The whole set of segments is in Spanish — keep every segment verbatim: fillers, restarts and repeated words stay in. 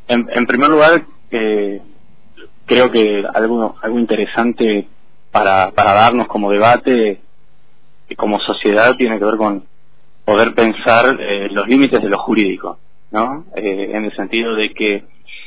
En, en primer lugar, eh, creo que algo, algo interesante para, para darnos como debate, y como sociedad, tiene que ver con poder pensar eh, los límites de lo jurídico, ¿no? Eh, en el sentido de que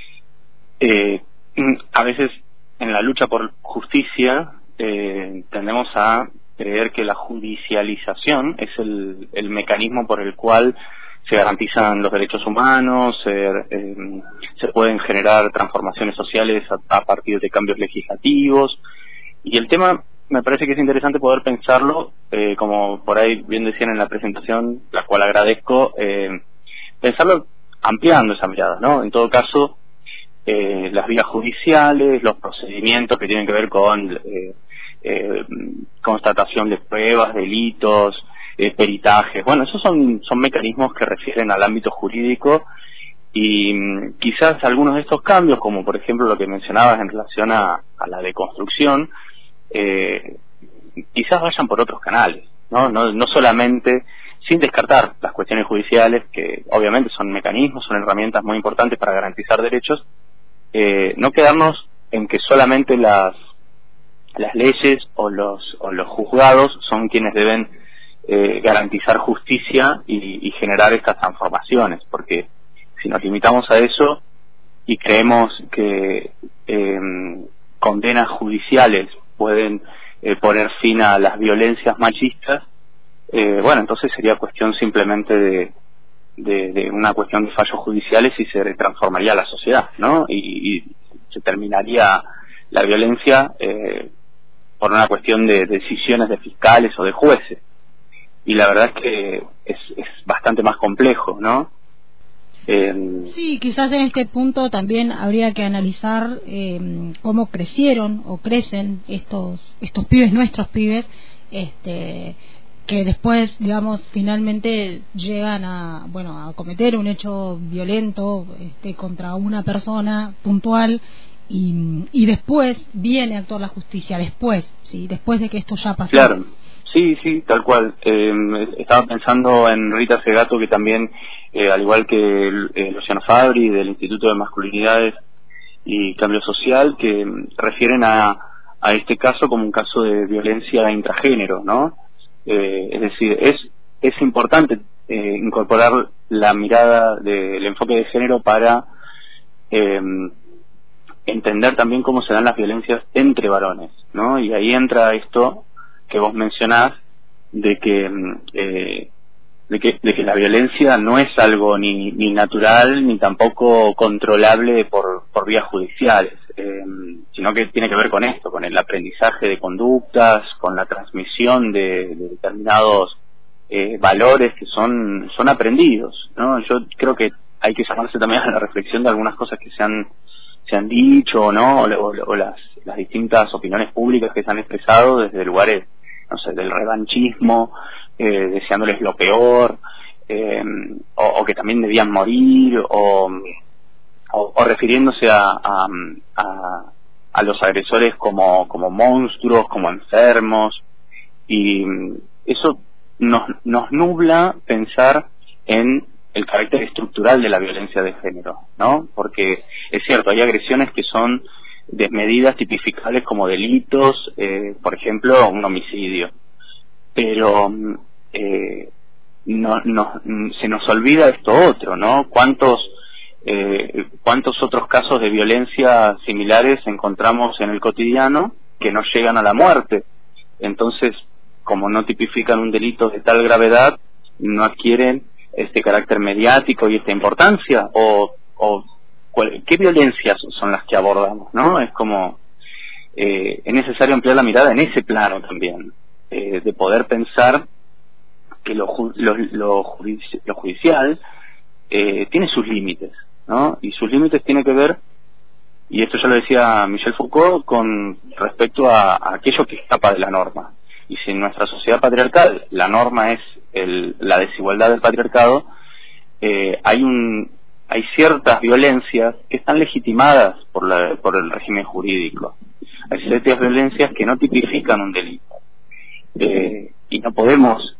eh, a veces en la lucha por justicia eh, tendemos a creer que la judicialización es el, el mecanismo por el cual se garantizan los derechos humanos, eh, eh, se pueden generar transformaciones sociales a, a partir de cambios legislativos, y el tema me parece que es interesante poder pensarlo, eh, como por ahí bien decían en la presentación, la cual agradezco, eh, pensarlo ampliando esa mirada, ¿no? En todo caso, eh, las vías judiciales, los procedimientos que tienen que ver con eh, eh, constatación de pruebas, delitos, eh, peritajes, bueno, esos son, son mecanismos que refieren al ámbito jurídico, y mm, quizás algunos de estos cambios, como por ejemplo lo que mencionabas en relación a, a la deconstrucción, eh, quizás vayan por otros canales, ¿no? No, no solamente, sin descartar las cuestiones judiciales, que obviamente son mecanismos, son herramientas muy importantes para garantizar derechos, eh, no quedarnos en que solamente las las leyes o los o los juzgados son quienes deben eh, garantizar justicia y, y generar estas transformaciones, porque si nos limitamos a eso y creemos que eh, condenas judiciales pueden eh, poner fin a las violencias machistas, eh, bueno, entonces sería cuestión simplemente de, de, de una cuestión de fallos judiciales y se transformaría la sociedad, ¿no? Y, y se terminaría la violencia eh, por una cuestión de decisiones de fiscales o de jueces. Y la verdad es que es, es bastante más complejo, ¿no? Eh, sí, quizás en este punto también habría que analizar eh, cómo crecieron o crecen estos estos pibes, nuestros pibes, este que después, digamos, finalmente llegan a, bueno, a cometer un hecho violento este, contra una persona puntual, y, y después viene a actuar la justicia, después, sí, después de que esto ya pasó. Claro, sí, sí, tal cual. Eh, estaba pensando en Rita Segato, que también, eh, al igual que eh, Luciano Fabri, del Instituto de Masculinidades y Cambio Social, que refieren a, a este caso como un caso de violencia intragénero, ¿no? Eh, es decir, es es importante eh, incorporar la mirada del enfoque de género para eh, entender también cómo se dan las violencias entre varones, ¿no? Y ahí entra esto que vos mencionás de que eh, de que de que la violencia no es algo ni ni natural ni tampoco controlable por por vías judiciales, eh, sino que tiene que ver con esto, con el aprendizaje de conductas, con la transmisión de, de determinados eh, valores que son son aprendidos, ¿no? Yo creo que hay que llamarse también a la reflexión de algunas cosas que se han se han dicho, ¿no? O, o, o las las distintas opiniones públicas que se han expresado desde lugares, no sé, del revanchismo, eh, deseándoles lo peor, eh, o, o que también debían morir, o, o, o refiriéndose a, a, a, a los agresores como, como monstruos, como enfermos, y eso nos, nos nubla pensar en el carácter estructural de la violencia de género, ¿no? Porque es cierto, hay agresiones que son desmedidas, tipificables como delitos, eh, por ejemplo, un homicidio, pero eh, no, no, se nos olvida esto otro, ¿no? ¿Cuántos, eh, cuántos otros casos de violencia similares encontramos en el cotidiano que no llegan a la muerte? Entonces, como no tipifican un delito de tal gravedad, no adquieren este carácter mediático y esta importancia, o, o ¿qué violencias son las que abordamos, no? Es como eh, es necesario ampliar la mirada en ese plano también, eh, de poder pensar que lo, lo, lo, judici lo judicial eh, tiene sus límites, ¿no? Y sus límites tienen que ver, y esto ya lo decía Michel Foucault, con respecto a, a aquello que escapa de la norma. Y si en nuestra sociedad patriarcal la norma es el, la desigualdad del patriarcado, eh, hay un hay ciertas violencias que están legitimadas por la, por el régimen jurídico. Hay ciertas violencias que no tipifican un delito, eh, y no podemos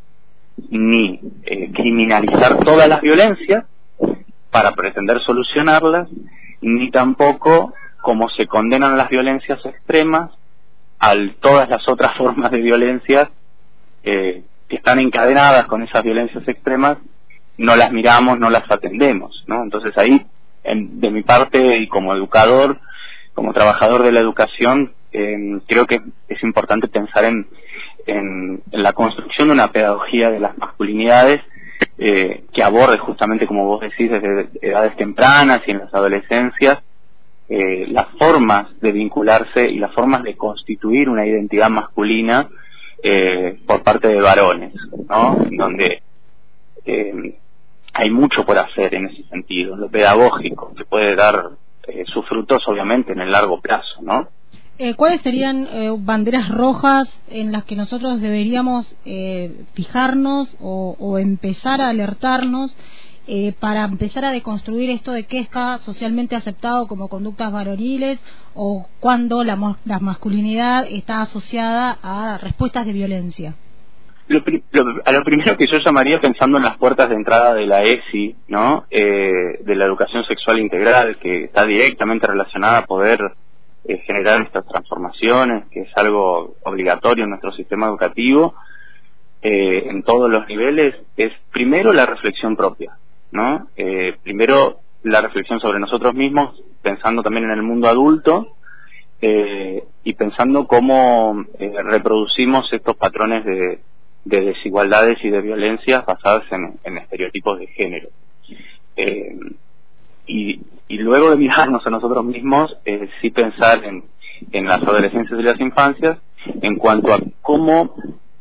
ni eh, criminalizar todas las violencias para pretender solucionarlas, ni tampoco como se condenan las violencias extremas a todas las otras formas de violencia eh, que están encadenadas con esas violencias extremas, no las miramos, no las atendemos, ¿no? Entonces ahí, en, de mi parte y como educador, como trabajador de la educación, eh, creo que es importante pensar en, en, en la construcción de una pedagogía de las masculinidades eh, que aborde justamente, como vos decís, desde edades tempranas y en las adolescencias, eh, las formas de vincularse y las formas de constituir una identidad masculina eh, por parte de varones, ¿no? En donde eh, hay mucho por hacer en ese sentido, en lo pedagógico, que puede dar eh, sus frutos obviamente en el largo plazo, ¿no? Eh, ¿Cuáles serían eh, banderas rojas en las que nosotros deberíamos eh, fijarnos o, o empezar a alertarnos eh, para empezar a deconstruir esto de qué está socialmente aceptado como conductas varoniles o cuando la, la masculinidad está asociada a respuestas de violencia? Lo, lo, a lo primero que yo llamaría, pensando en las puertas de entrada de la E S I, ¿no? Eh, de la educación sexual integral, que está directamente relacionada a poder eh, generar estas transformaciones, que es algo obligatorio en nuestro sistema educativo, eh, en todos los niveles, es primero la reflexión propia, ¿no? Eh, primero la reflexión sobre nosotros mismos, pensando también en el mundo adulto, eh, y pensando cómo eh, reproducimos estos patrones de de desigualdades y de violencias basadas en, en estereotipos de género. Eh, y, y luego de mirarnos a nosotros mismos, eh, sí pensar en, en las adolescencias y las infancias en cuanto a cómo,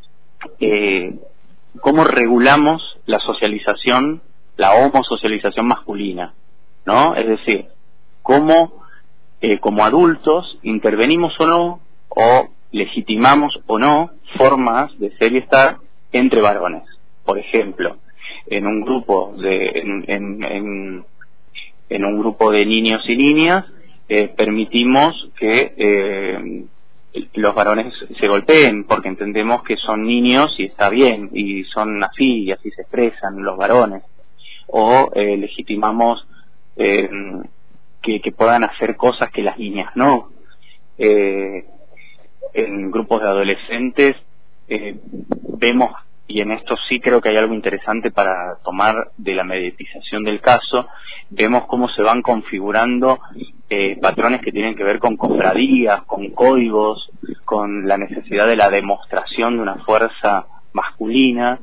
eh, cómo regulamos la socialización, la homosocialización masculina, ¿no? Es decir, cómo eh, como adultos intervenimos o no, o legitimamos o no formas de ser y estar entre varones. Por ejemplo, en un grupo de en, en, en, en un grupo de niños y niñas eh, permitimos que eh, los varones se golpeen porque entendemos que son niños y está bien y son así y así se expresan los varones, o eh, legitimamos eh, que, que puedan hacer cosas que las niñas no. eh, En grupos de adolescentes eh, vemos, y en esto sí creo que hay algo interesante para tomar de la mediatización del caso, vemos cómo se van configurando eh, patrones que tienen que ver con cofradías, con códigos, con la necesidad de la demostración de una fuerza masculina.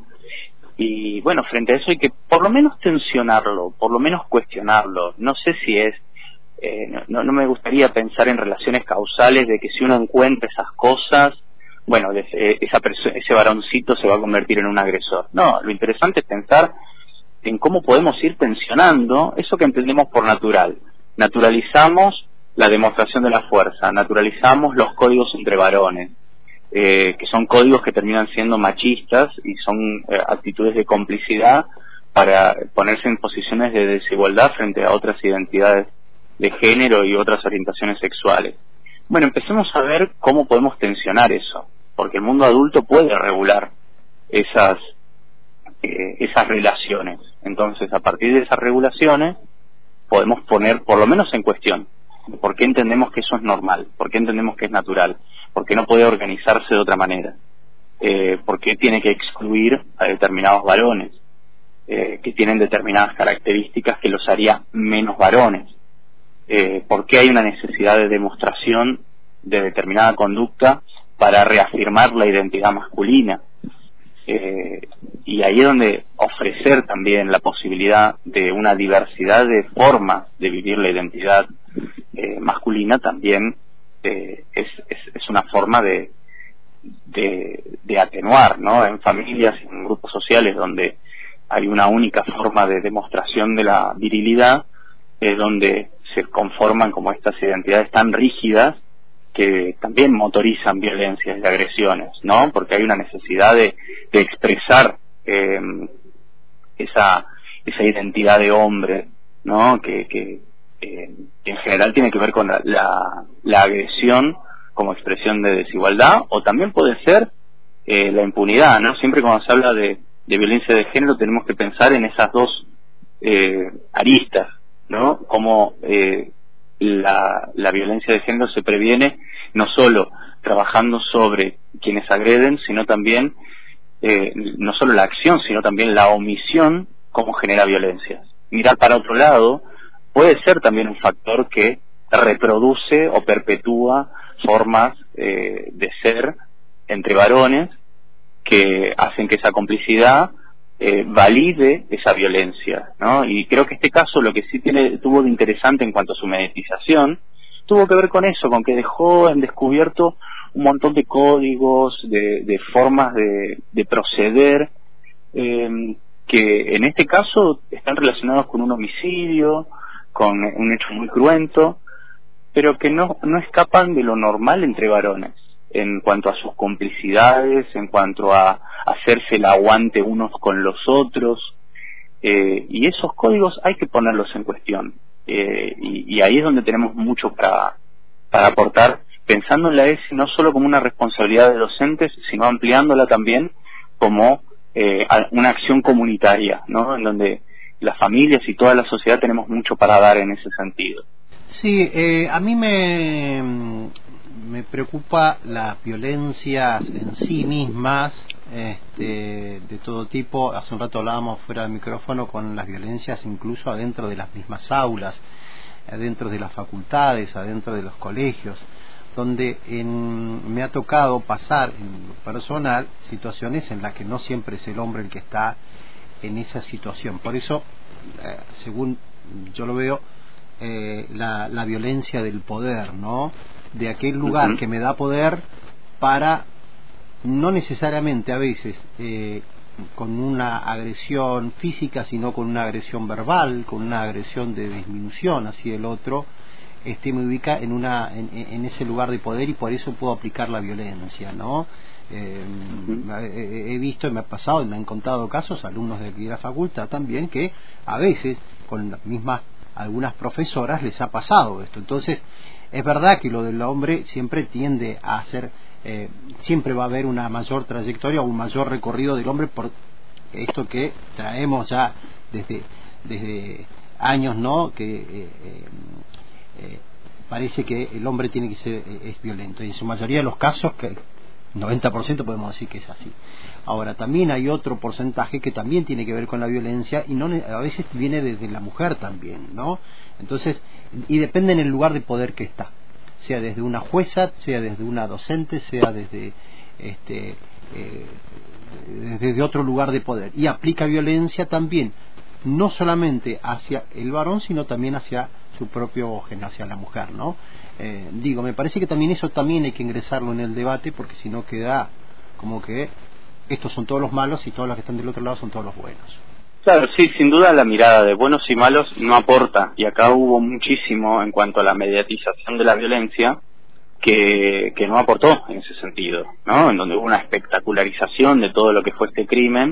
Y bueno, frente a eso hay que por lo menos tensionarlo, por lo menos cuestionarlo. No sé si es Eh, no, no me gustaría pensar en relaciones causales de que si uno encuentra esas cosas, bueno, de, eh, esa perso- ese varoncito se va a convertir en un agresor. No, lo interesante es pensar en cómo podemos ir tensionando eso que entendemos por natural. Naturalizamos la demostración de la fuerza, naturalizamos los códigos entre varones, eh, que son códigos que terminan siendo machistas y son eh, actitudes de complicidad para ponerse en posiciones de desigualdad frente a otras identidades de género y otras orientaciones sexuales. Bueno, empecemos a ver cómo podemos tensionar eso, porque el mundo adulto puede regular esas eh, esas relaciones. Entonces, a partir de esas regulaciones, podemos poner, por lo menos en cuestión, por qué entendemos que eso es normal, por qué entendemos que es natural, por qué no puede organizarse de otra manera, eh, por qué tiene que excluir a determinados varones, eh, que tienen determinadas características que los haría menos varones. Eh, ¿Por qué hay una necesidad de demostración de determinada conducta para reafirmar la identidad masculina? Eh, y ahí es donde ofrecer también la posibilidad de una diversidad de formas de vivir la identidad eh, masculina también eh, es, es, es una forma de, de, de atenuar, ¿no? En familias, en grupos sociales donde hay una única forma de demostración de la virilidad, es donde se conforman como estas identidades tan rígidas que también motorizan violencias y agresiones, ¿no? Porque hay una necesidad de, de expresar eh, esa esa identidad de hombre, ¿no? Que, que, eh, que en general tiene que ver con la, la, la agresión como expresión de desigualdad, o también puede ser eh, la impunidad, ¿no? Siempre cuando se habla de, de violencia de género tenemos que pensar en esas dos eh, aristas, ¿no? Como eh, la, la violencia de género se previene no solo trabajando sobre quienes agreden, sino también, eh, no solo la acción, sino también la omisión, como genera violencia. Mirar para otro lado puede ser también un factor que reproduce o perpetúa formas eh, de ser entre varones que hacen que esa complicidad eh, valide esa violencia, ¿no? Y creo que este caso lo que sí tiene tuvo de interesante en cuanto a su mediatización tuvo que ver con eso, con que dejó en descubierto un montón de códigos, de, de formas de, de proceder, eh, que en este caso están relacionados con un homicidio, con un hecho muy cruento, pero que no, no escapan de lo normal entre varones, en cuanto a sus complicidades, en cuanto a hacerse el aguante unos con los otros, eh, y esos códigos hay que ponerlos en cuestión, eh, y, y ahí es donde tenemos mucho para, para aportar, pensando en la E S I no solo como una responsabilidad de docentes, sino ampliándola también como eh, una acción comunitaria, ¿no? En donde las familias y toda la sociedad tenemos mucho para dar en ese sentido. Sí, eh, a mí me, me preocupa las violencias en sí mismas, este, de todo tipo. Hace un rato hablábamos fuera del micrófono con las violencias incluso adentro de las mismas aulas, adentro de las facultades, adentro de los colegios, donde en, me ha tocado pasar en lo personal situaciones en las que no siempre es el hombre el que está en esa situación. Por eso, eh, según yo lo veo, eh, la, la violencia del poder, ¿no? De aquel lugar que me da poder para, no necesariamente a veces eh, con una agresión física, sino con una agresión verbal, con una agresión de disminución hacia el otro, este me ubica en una en, en ese lugar de poder y por eso puedo aplicar la violencia, ¿no? Eh, uh-huh. he, he visto y me ha pasado y me han contado casos, alumnos de aquí de la facultad también, que a veces con las mismas algunas profesoras les ha pasado esto. Entonces es verdad que lo del hombre siempre tiende a ser eh, siempre va a haber una mayor trayectoria o un mayor recorrido del hombre por esto que traemos ya desde desde años, ¿no? Que eh, eh, eh, parece que el hombre tiene que ser eh, es violento y en su mayoría de los casos, que noventa por ciento podemos decir que es así. Ahora también hay otro porcentaje que también tiene que ver con la violencia y no a veces viene desde la mujer también, ¿no? Entonces, y depende en el lugar de poder que está, sea desde una jueza, sea desde una docente, sea desde este eh, desde otro lugar de poder, y aplica violencia también no solamente hacia el varón sino también hacia su propio género, hacia la mujer, ¿no? Eh, digo, me parece que también eso también hay que ingresarlo en el debate, porque si no queda como que estos son todos los malos y todos los que están del otro lado son todos los buenos. Claro, sí, sin duda la mirada de buenos y malos no aporta, y acá hubo muchísimo en cuanto a la mediatización de la violencia que, que no aportó en ese sentido, ¿no? En donde hubo una espectacularización de todo lo que fue este crimen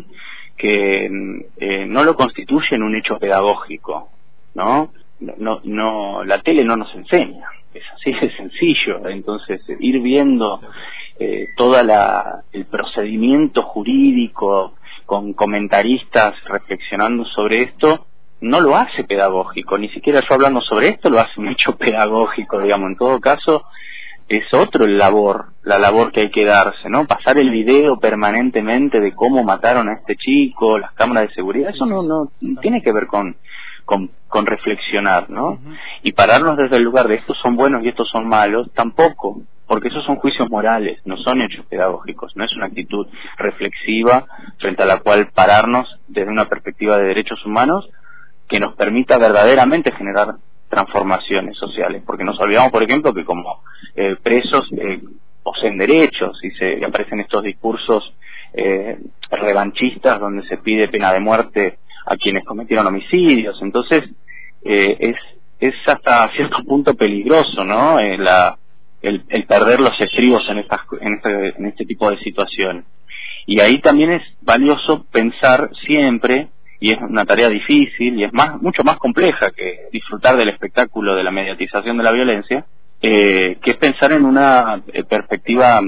que eh, no lo constituye en un hecho pedagógico, ¿no? No, no, la tele no nos enseña, es así de sencillo. Entonces ir viendo eh, toda la el procedimiento jurídico con comentaristas reflexionando sobre esto no lo hace pedagógico, ni siquiera yo hablando sobre esto lo hace un hecho pedagógico, digamos. En todo caso es otro el labor, la labor que hay que darse, ¿no? Pasar el video permanentemente de cómo mataron a este chico, las cámaras de seguridad, eso no, no tiene que ver con Con, con reflexionar, ¿no? Uh-huh. Y pararnos desde el lugar de estos son buenos y estos son malos, tampoco, porque esos son juicios morales, no son hechos pedagógicos, no es una actitud reflexiva frente a la cual pararnos desde una perspectiva de derechos humanos que nos permita verdaderamente generar transformaciones sociales, porque nos olvidamos, por ejemplo, que como eh, presos eh, poseen derechos y se y aparecen estos discursos eh, revanchistas donde se pide pena de muerte a quienes cometieron homicidios. Entonces eh, es es hasta cierto punto peligroso, ¿no? Eh, la, el, el perder los estribos en estas en este en este tipo de situaciones. Y ahí también es valioso pensar siempre, y es una tarea difícil y es más mucho más compleja que disfrutar del espectáculo de la mediatización de la violencia, eh, que es pensar en una eh, perspectiva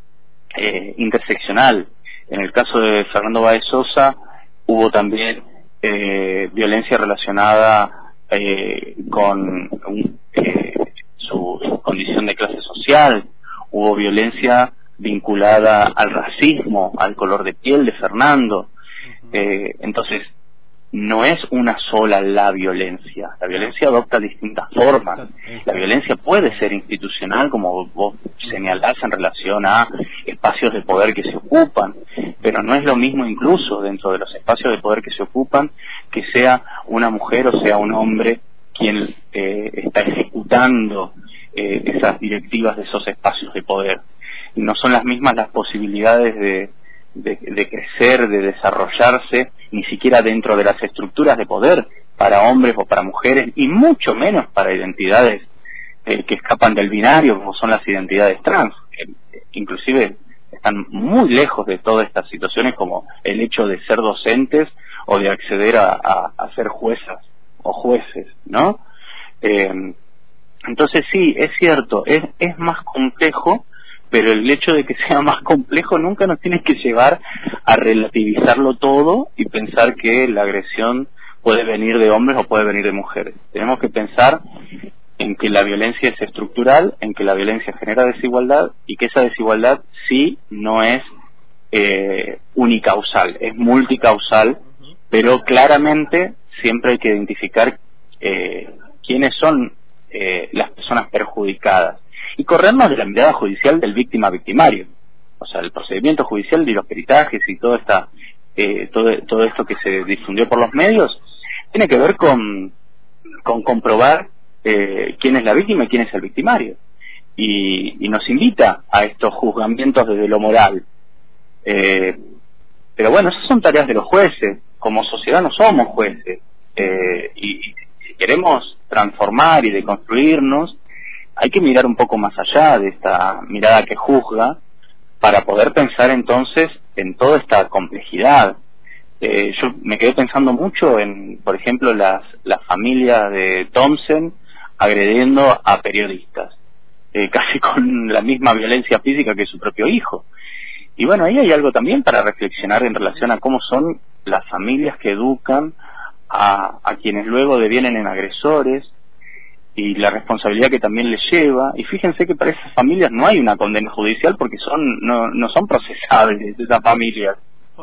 eh, interseccional. En el caso de Fernando Báez Sosa hubo también Eh, violencia relacionada eh, con un, eh, social, hubo violencia vinculada al racismo, al color de piel de Fernando. Eh, entonces, no es una sola la violencia. La violencia adopta distintas formas. La violencia puede ser institucional, como vos señalás en relación a espacios de poder que se ocupan, pero no es lo mismo incluso dentro de los espacios de poder que se ocupan que sea una mujer o sea un hombre quien eh, está ejecutando eh, esas directivas de esos espacios de poder. Y no son las mismas las posibilidades de De, de crecer, de desarrollarse, ni siquiera dentro de las estructuras de poder para hombres o para mujeres, y mucho menos para identidades eh, que escapan del binario, como son las identidades trans, que eh, inclusive están muy lejos de todas estas situaciones, como el hecho de ser docentes o de acceder a, a, a ser juezas o jueces, ¿no? Eh, entonces sí, es cierto, es, es más complejo, pero el hecho de que sea más complejo nunca nos tiene que llevar a relativizarlo todo y pensar que la agresión puede venir de hombres o puede venir de mujeres. Tenemos que pensar en que la violencia es estructural, en que la violencia genera desigualdad y que esa desigualdad sí no es eh, unicausal, es multicausal, pero claramente siempre hay que identificar eh, quiénes son eh, las personas perjudicadas y corrernos de la mirada judicial del víctima-victimario. O sea, el procedimiento judicial y los peritajes y todo esta, eh, todo, todo esto que se difundió por los medios tiene que ver con, con comprobar eh, quién es la víctima y quién es el victimario. Y, y nos invita a estos juzgamientos desde lo moral. Eh, pero bueno, esas son tareas de los jueces. Como sociedad no somos jueces. Eh, y, y si queremos transformar y deconstruirnos, hay que mirar un poco más allá de esta mirada que juzga para poder pensar entonces en toda esta complejidad. Eh, yo me quedé pensando mucho en, por ejemplo, las, las familias de Thompson agrediendo a periodistas, eh, casi con la misma violencia física que su propio hijo. Y bueno, ahí hay algo también para reflexionar en relación a cómo son las familias que educan a, a quienes luego devienen en agresores, y la responsabilidad que también les lleva. Y fíjense que para esas familias no hay una condena judicial porque son no, no son procesables esas familias.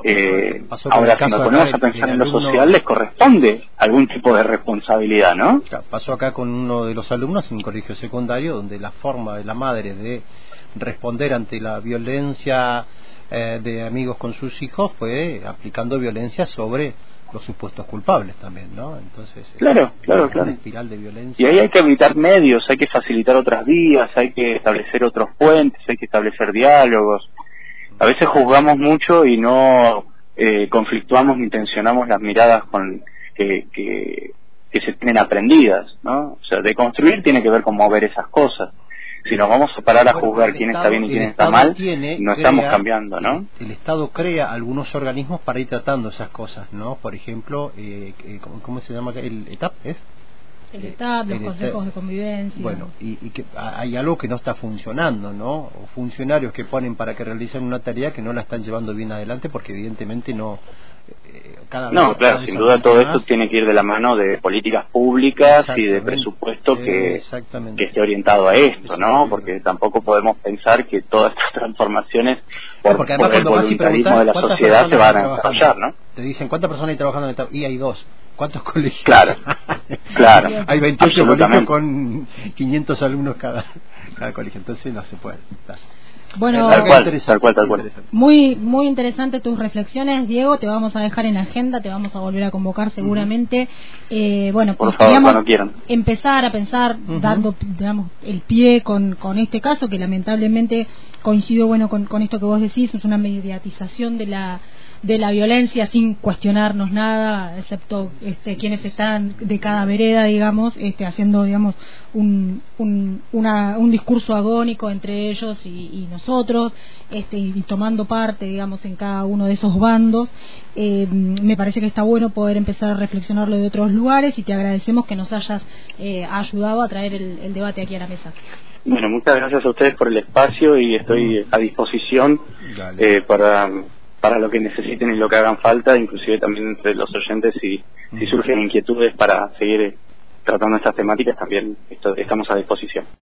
Eh, ahora, si nos ponemos a pensar en lo social, les corresponde algún tipo de responsabilidad, ¿no? Pasó acá con uno de los alumnos en un colegio secundario, donde la forma de la madre de responder ante la violencia eh, de amigos con sus hijos fue aplicando violencia sobre los supuestos culpables también, ¿no? Entonces, claro, claro, claro. Una espiral de violencia. Y ahí hay que evitar medios, hay que facilitar otras vías, hay que establecer otros puentes, hay que establecer diálogos. A veces juzgamos mucho y no eh, conflictuamos ni tensionamos las miradas con que, que, que se tienen aprendidas, ¿no? O sea, de construir tiene que ver con mover esas cosas. Si nos vamos a parar a juzgar quién está bien y quién está mal, no estamos cambiando, ¿no? El Estado crea algunos organismos para ir tratando esas cosas, ¿no? Por ejemplo, eh, ¿cómo se llama? ¿El E T A P es? El E T A P, los consejos de convivencia. Bueno, y, y que hay algo que no está funcionando, ¿no? O funcionarios que ponen para que realicen una tarea que no la están llevando bien adelante porque evidentemente no... Eh, cada no, vez, claro, cada sin duda todo esto tiene que ir de la mano de políticas públicas y de presupuesto que, que esté orientado a esto, ¿no? Porque tampoco podemos pensar que todas estas transformaciones por, no, por el voluntarismo de la sociedad se van a desarrollar, ¿no? Te dicen, ¿cuántas personas hay trabajando en el Estado? Y hay dos. ¿Cuántos colegios? Claro, claro. Hay veintiocho colegios con quinientos alumnos cada, cada colegio, entonces no se puede. Está. Bueno, tal cual, tal cual, tal cual. Muy, muy interesante tus reflexiones, Diego. Te vamos a dejar en la agenda, te vamos a volver a convocar seguramente. Uh-huh. eh, bueno, por favor, cuando quieran. Empezar a pensar, uh-huh. dando, digamos, el pie con, con este caso que lamentablemente coincido, bueno, con, con esto que vos decís, es una mediatización de la de la violencia sin cuestionarnos nada, excepto este, quienes están de cada vereda, digamos, este, haciendo, digamos, un, un, una, un discurso agónico entre ellos y, y nosotros, este, y tomando parte, digamos, en cada uno de esos bandos. Eh, me parece que está bueno poder empezar a reflexionarlo de otros lugares y te agradecemos que nos hayas eh, ayudado a traer el, el debate aquí a la mesa. Bueno, muchas gracias a ustedes por el espacio y estoy a disposición eh, para... para lo que necesiten y lo que hagan falta, inclusive también entre los oyentes, si, uh-huh. si surgen inquietudes para seguir tratando estas temáticas, también esto, estamos a disposición.